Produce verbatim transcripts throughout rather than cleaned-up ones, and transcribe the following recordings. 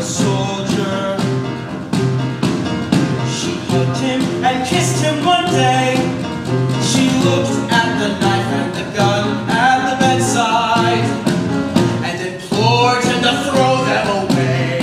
soldier. She hugged him and kissed him one day. She looked at the knife and the gun at the bedside and implored him to throw them away.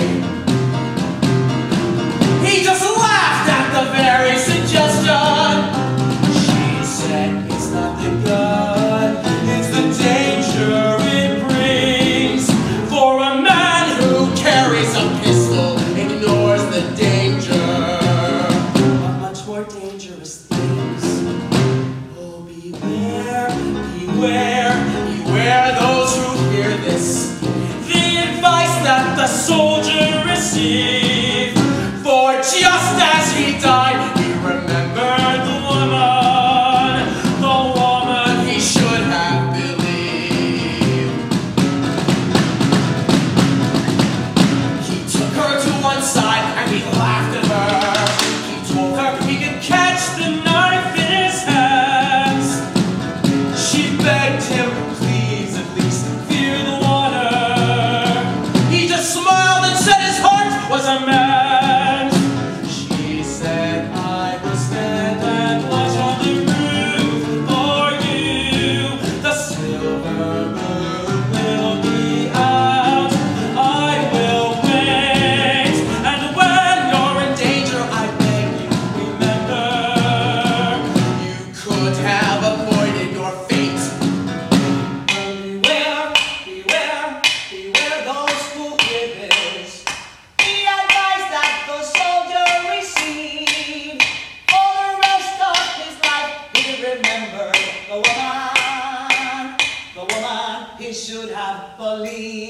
He just laughed at the very suggestion. She said, it's not the gun, it's the danger it brings. For a man who carries a pistol ignores the danger. But much more dangerous things. Oh, beware, beware, beware those who hear this. The advice that the soldier received. For just as he died, he remembered the woman, the woman he should have believed. He took her to one side and he laughed at her. He told her he could catch the knife in his hands. She begged him, please at least fear the water. He just smiled and said his heart was a man. He should have believed.